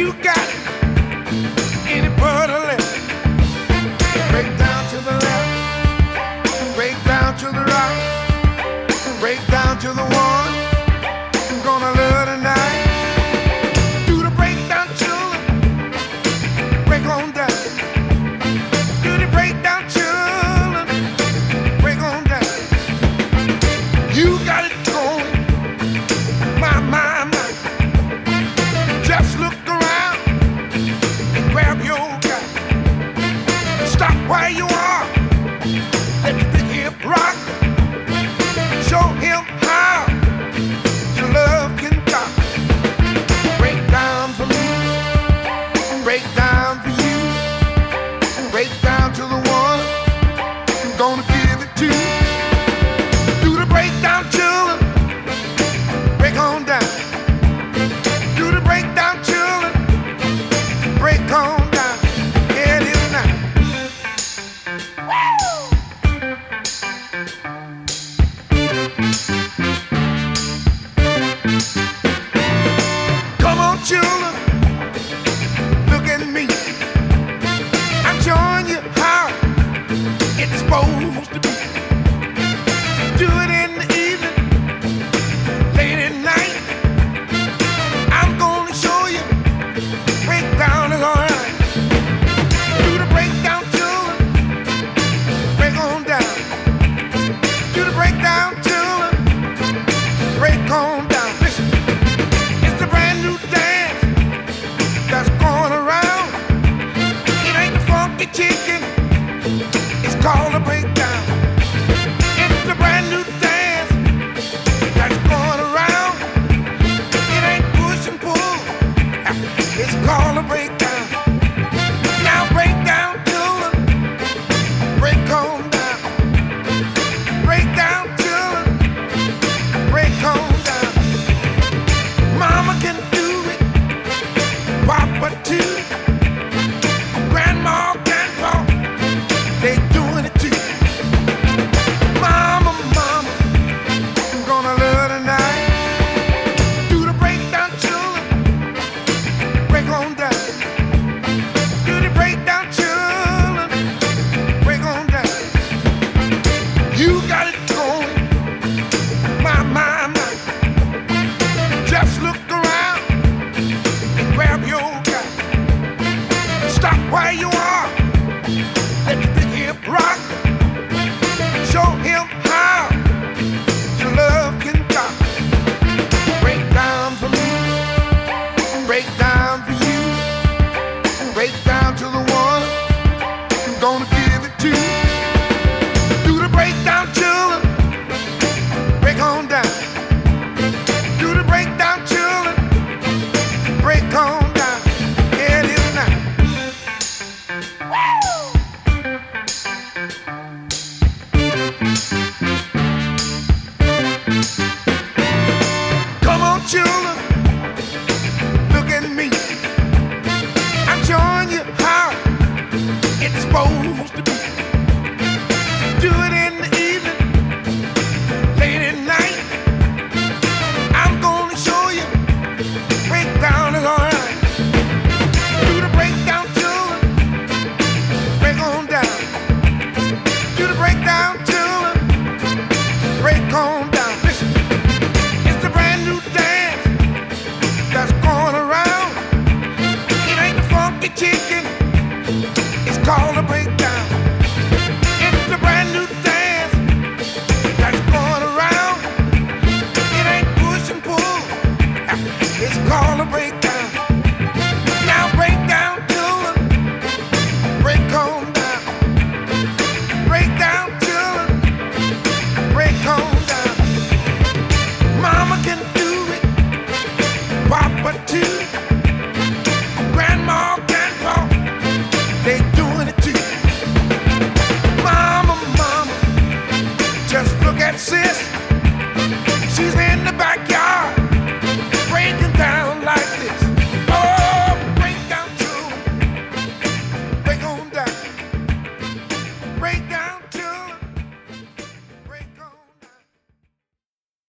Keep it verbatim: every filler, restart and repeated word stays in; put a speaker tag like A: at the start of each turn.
A: you got any butter left? Break down to the left, break down to the right, break down to the one I'm gonna love tonight. Do the breakdown children, break on down. Do the breakdown children, break on down. You got it going, my, my, my. Just look around and grab your guy. Stop where you are, let the big hip rock. Show him how your love can talk. Break down for me, break down for you, break down to the one I'm gonna give it to. Do the breakdown children, break on down. Do the breakdown children, break on down. Yeah, it is now. Come on, children, look at me. I'm showing you how it's supposed to be. Do it in the evening, late at night. I'm gonna show you breakdown is alright. Do the breakdown children, break on down. Do the breakdown children, break on down. Listen, it's the brand new dance that's going around. It ain't the funky chicken, it's called a breakdown. It's the brand new dance that's going around. It ain't push and pull, it's called a breakdown.